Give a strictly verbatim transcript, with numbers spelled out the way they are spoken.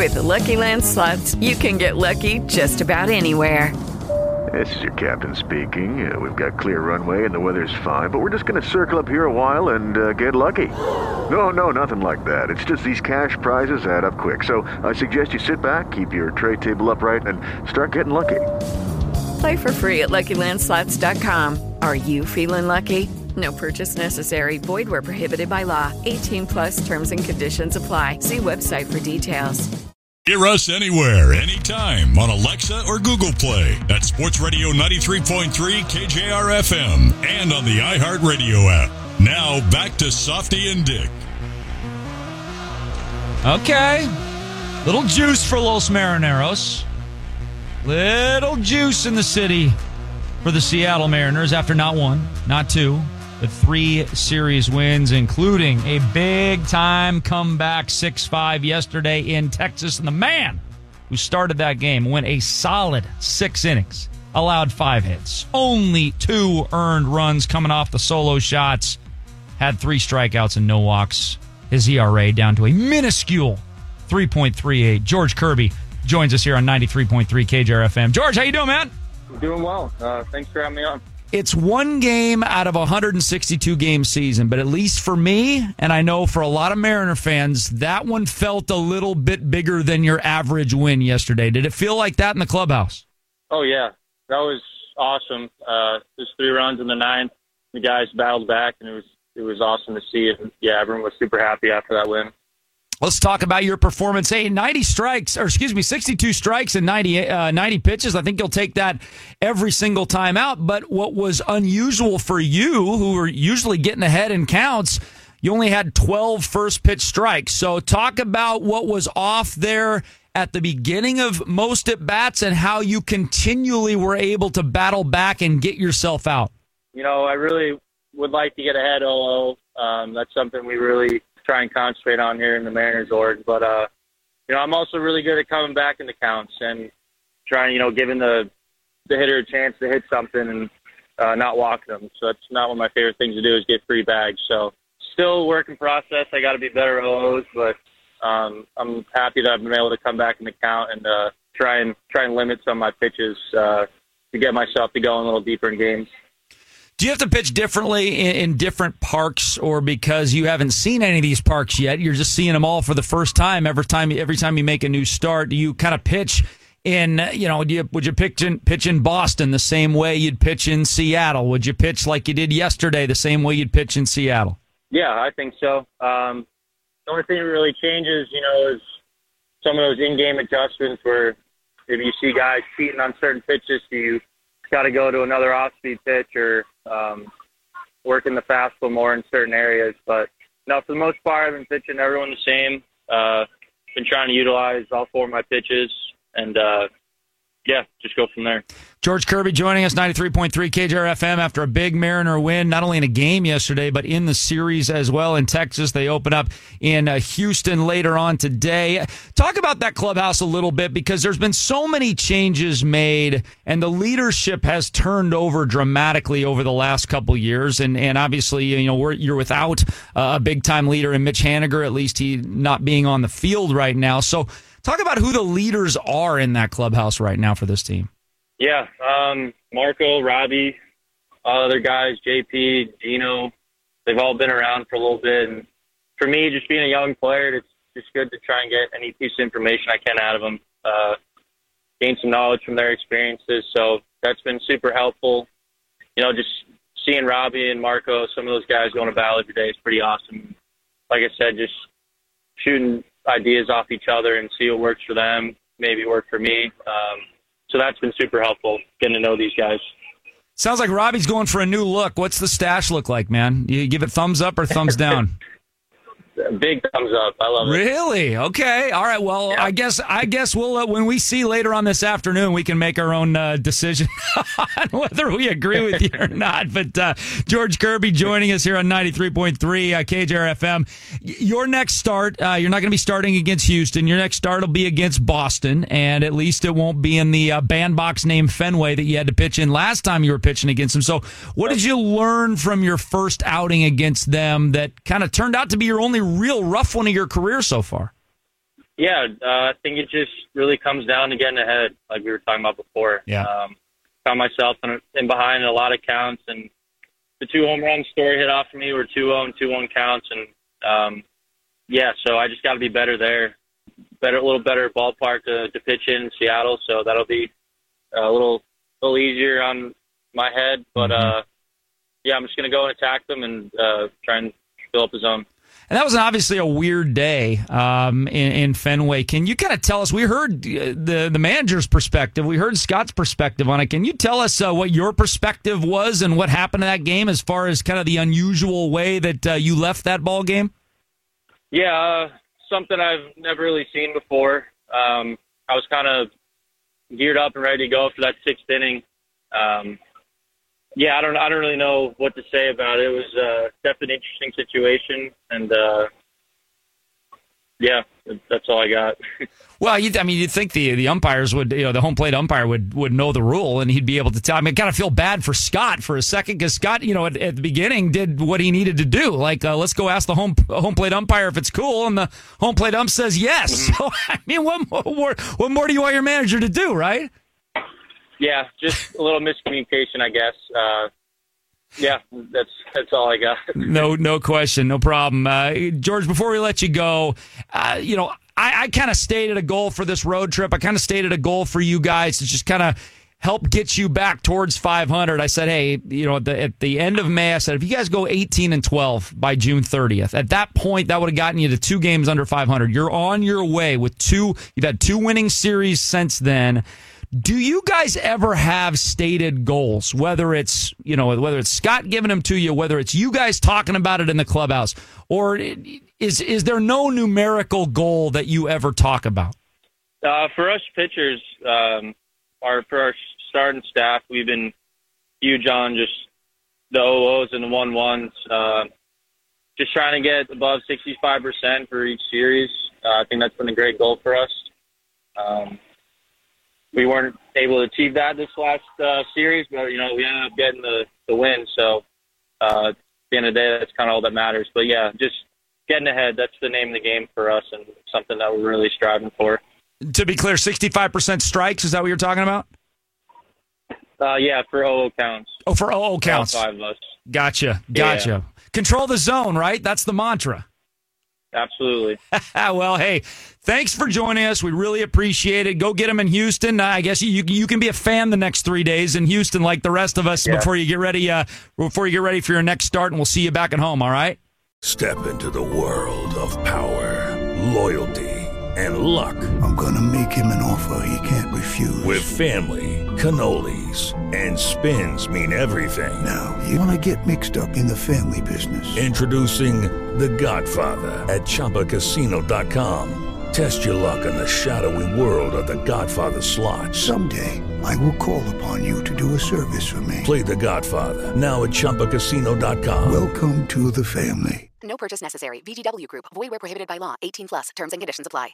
With the Lucky Land Slots, you can get lucky just about anywhere. This is your captain speaking. Uh, we've got clear runway and the weather's fine, but we're just going to circle up here a while and uh, get lucky. No, no, nothing like that. It's just these cash prizes add up quick. So I suggest you sit back, keep your tray table upright, and start getting lucky. Play for free at Lucky Land Slots dot com. Are you feeling lucky? No purchase necessary. Void where prohibited by law. eighteen plus terms and conditions apply. See website for details. Hear us anywhere, anytime on Alexa or Google Play at Sports Radio ninety-three point three K J R F M and on the iHeartRadio app. Now back to Softy and Dick. Okay. Little juice for Los Marineros. Little juice in the city for the Seattle Mariners after not one, not two, but three series wins, including a big-time comeback six five yesterday in Texas. And the man who started that game went a solid six innings, allowed five hits, only two earned runs coming off the solo shots, had three strikeouts and no walks. His E R A down to a minuscule three point three eight. George Kirby joins us here on ninety-three point three K J R F M. George, how you doing, man? Doing well. Uh, thanks for having me on. It's one game out of a one hundred sixty-two game season, but at least for me, and I know for a lot of Mariner fans, that one felt a little bit bigger than your average win yesterday. Did it feel like that in the clubhouse? Oh, yeah. That was awesome. Uh, there's three runs in the ninth. The guys battled back, and it was it was awesome to see it. Yeah, everyone was super happy after that win. Let's talk about your performance. Hey, ninety strikes, or excuse me, sixty-two strikes and ninety, uh, ninety pitches. I think you'll take that every single time out. But what was unusual for you, who were usually getting ahead in counts, you only had twelve first pitch strikes. So talk about what was off there at the beginning of most at-bats and how you continually were able to battle back and get yourself out. You know, I really would like to get ahead oh oh. Um, that's something we really try and concentrate on here in the Mariners org. But, uh, you know, I'm also really good at coming back in the counts and trying, you know, giving the, the hitter a chance to hit something and uh, not walk them. So that's not one of my favorite things to do is get free bags. So still a work in process. I got to be better at oh ohs, but um, I'm happy that I've been able to come back in the count and uh, try and try and limit some of my pitches uh, to get myself to go a little deeper in games. Do you have to pitch differently in, in different parks, or because you haven't seen any of these parks yet, you're just seeing them all for the first time every time every time you make a new start? Do you kind of pitch in, you know, do you, would you pitch in, pitch in Boston the same way you'd pitch in Seattle? Would you pitch like you did yesterday the same way you'd pitch in Seattle? Yeah, I think so. Um, the only thing that really changes, you know, is some of those in-game adjustments where if you see guys cheating on certain pitches, you got to go to another off-speed pitch or um, working the fastball more in certain areas. But no, for the most part, I've been pitching everyone the same. Uh, been trying to utilize all four of my pitches, and uh, yeah, just go from there. George Kirby joining us, ninety-three point three K J R F M after a big Mariner win, not only in a game yesterday, but in the series as well in Texas. They open up in uh, Houston later on today. Talk about that clubhouse a little bit, because there's been so many changes made, and the leadership has turned over dramatically over the last couple years. And, and obviously, you know, we're, you're without uh, a big-time leader in Mitch Haniger, at least he not being on the field right now. So talk about who the leaders are in that clubhouse right now for this team. Yeah, um, Marco, Robbie, all other guys, J P, Gino, they've all been around for a little bit. And for me, just being a young player, it's just good to try and get any piece of information I can out of them, uh, gain some knowledge from their experiences. So that's been super helpful. You know, just seeing Robbie and Marco, some of those guys going to battle every day is pretty awesome. Like I said, just shooting ideas off each other and see what works for them, maybe work for me. Um, So that's been super helpful, getting to know these guys. Sounds like Robbie's going for a new look. What's the stash look like, man? You give it thumbs up or thumbs down? Big thumbs up. I love it. Really? Okay. All right. Well, yeah. I guess I guess we'll uh, when we see later on this afternoon, we can make our own uh, decision on whether we agree with you or not. But uh, George Kirby joining us here on ninety-three point three uh, K J R F M. Your next start, uh, you're not going to be starting against Houston. Your next start will be against Boston, and at least it won't be in the uh, bandbox named Fenway that you had to pitch in last time you were pitching against them. So, what did you learn from your first outing against them that kind of turned out to be your only real rough one of your career so far? Yeah, uh, I think it just really comes down to getting ahead, like we were talking about before. Yeah. Um, found myself in, in behind in a lot of counts, and the two home runs Story hit off for me were two oh and two one counts, and um, yeah, so I just got to be better there, better, a little better ballpark to, to pitch in Seattle, so that'll be a little, little easier on my head, but uh, yeah, I'm just going to go and attack them and uh, try and fill up the zone. And that was obviously a weird day um, in, in Fenway. Can you kind of tell us? We heard the the manager's perspective. We heard Scott's perspective on it. Can you tell us uh, what your perspective was and what happened to that game as far as kind of the unusual way that uh, you left that ball game? Yeah, uh, something I've never really seen before. Um, I was kind of geared up and ready to go for that sixth inning. Um, Yeah, I don't. I don't really know what to say about it. It was uh, definitely an interesting situation, and uh, yeah, that's all I got. Well, you, I mean, you'd think the the umpires would, you know, the home plate umpire would would know the rule, and he'd be able to tell. I mean, I kind of feel bad for Scott for a second because Scott, you know, at, at the beginning did what he needed to do. Like, uh, let's go ask the home home plate umpire if it's cool, and the home plate ump says yes. Mm-hmm. So, I mean, what more? What more do you want your manager to do, right? Yeah, just a little miscommunication, I guess. Uh, yeah, that's that's all I got. no, no question, no problem. Uh, George, before we let you go, uh, you know, I, I kind of stated a goal for this road trip. I kind of stated a goal for you guys to just kind of help get you back towards five hundred. I said, hey, you know, at the, at the end of May, I said, if you guys go eighteen and twelve by June thirtieth, at that point, that would have gotten you to two games under five hundred. You're on your way with two. You've had two winning series since then. Do you guys ever have stated goals, whether it's, you know, whether it's Scott giving them to you, whether it's you guys talking about it in the clubhouse, or is is there no numerical goal that you ever talk about? Uh, for us pitchers, um, our, for our starting staff, we've been huge on just the oh ohs and the one ones, uh, just trying to get above sixty-five percent for each series. Uh, I think that's been a great goal for us. Um, We weren't able to achieve that this last uh, series, but, you know, we ended up getting the, the win. So uh, at the end of the day, that's kind of all that matters. But, yeah, just getting ahead, that's the name of the game for us and something that we're really striving for. To be clear, sixty-five percent strikes, is that what you're talking about? Uh, yeah, for oh oh counts. Oh, for oh oh counts. All five of us. Gotcha, gotcha. Yeah. Control the zone, right? That's the mantra. Absolutely. Well, hey, thanks for joining us. We really appreciate it. Go get them in Houston. Uh, I guess you you can be a fan the next three days in Houston, like the rest of us, yeah. before you get ready. Uh, before you get ready for your next start, and we'll see you back at home. All right. Step into the world of power, loyalty, and luck. I'm gonna make him an offer he can't refuse. With family, cannolis, and spins mean everything. Now you wanna get mixed up in the family business? Introducing The Godfather at Chumba Casino dot com. Test your luck in the shadowy world of The Godfather slot. Someday, I will call upon you to do a service for me. Play The Godfather, now at Chumba Casino dot com. Welcome to the family. No purchase necessary. V G W Group. Void where prohibited by law. eighteen plus. Terms and conditions apply.